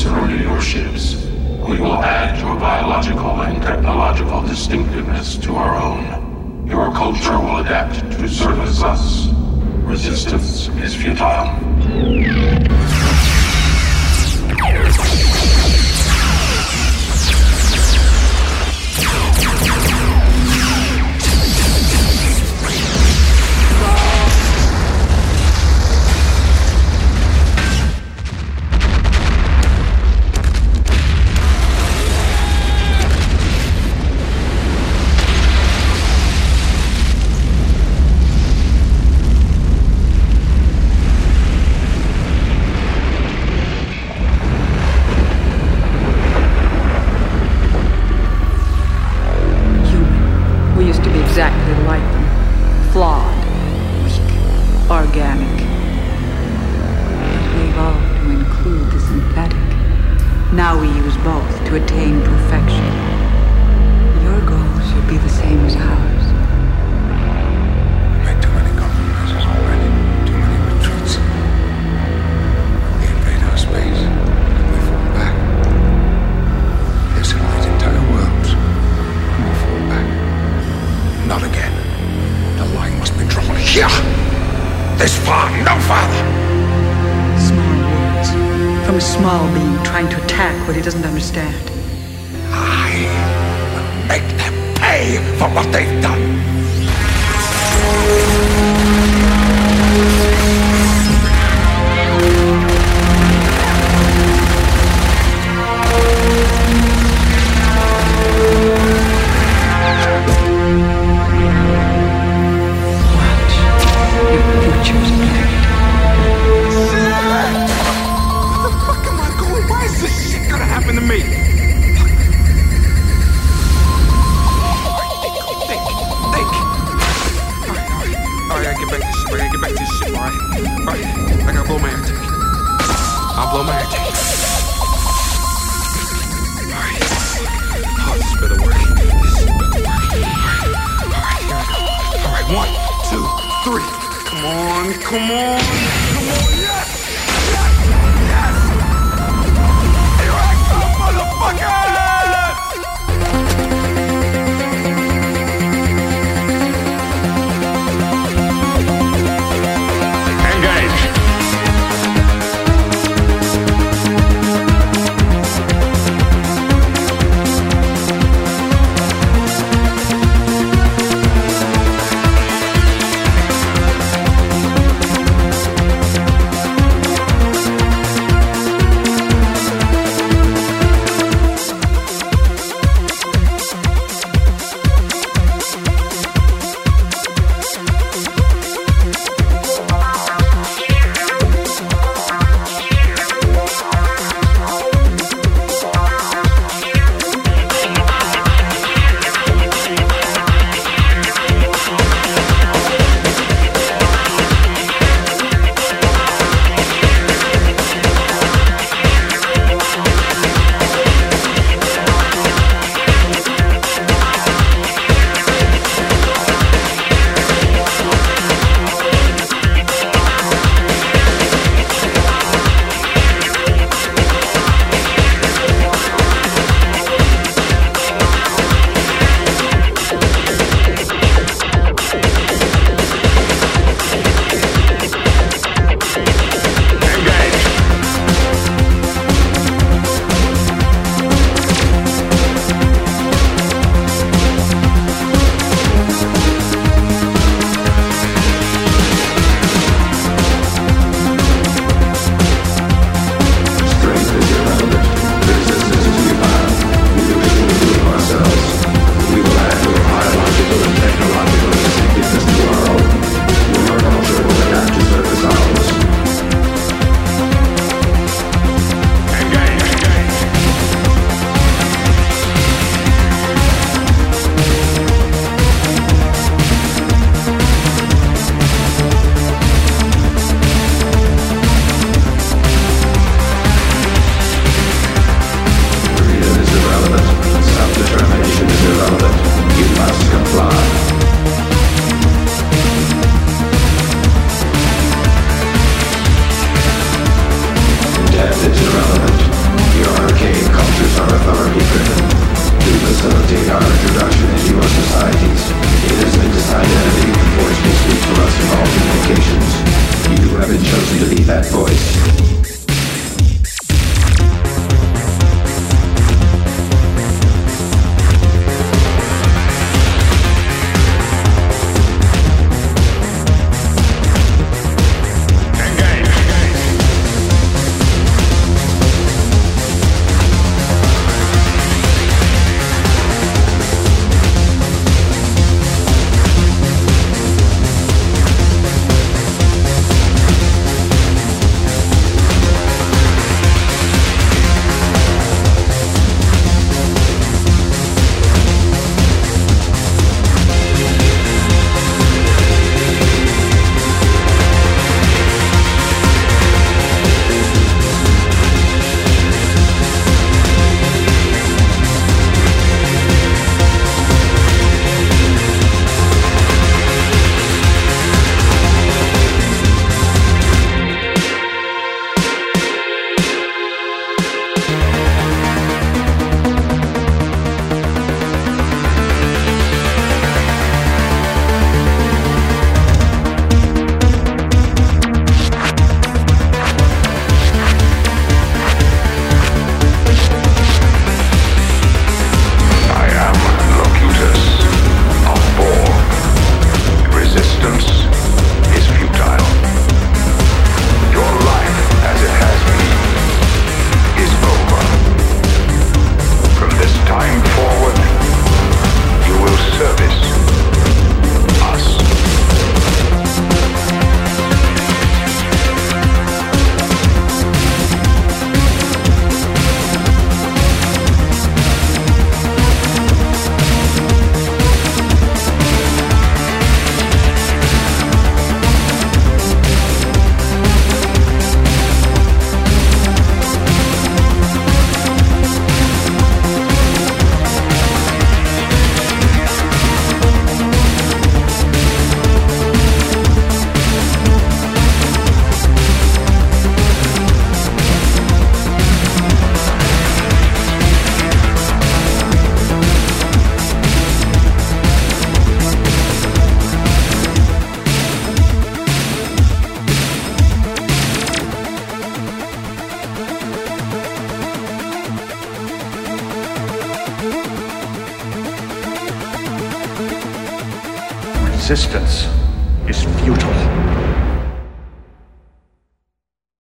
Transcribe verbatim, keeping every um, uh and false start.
surrounding your ships, we will add your biological and technological distinctiveness to our own. Your culture will adapt to service us. Resistance is futile. Exactly like them. Flawed, weak, organic. But we evolved to include the synthetic. Now we use both to attain perfection. Your goal should be the same as ours. We made too many compromises already. Too many retreats. They invade our space, and we fall back. They assimilate entire worlds, and we fall back. Not again. The line must be drawn here. This far, no farther. Small words. From a small being trying to attack what he doesn't understand. I will make them pay for what they've done. I've been chosen to be that voice. Resistance is futile.